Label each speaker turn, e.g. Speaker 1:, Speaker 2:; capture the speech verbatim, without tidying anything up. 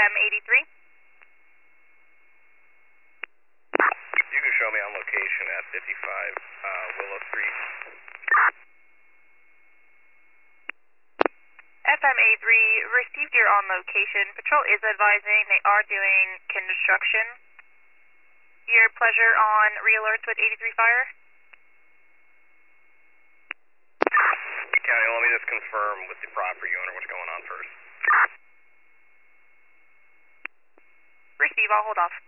Speaker 1: M eighty-three.
Speaker 2: You can show me on location at fifty-five uh, Willow Street.
Speaker 1: F M eighty-three, received your on location. Patrol is advising they are doing construction. Your pleasure on re-alerts with eighty-three Fire?
Speaker 2: County, let me just confirm with the property owner what's going on first.
Speaker 1: Receive, I'll hold off.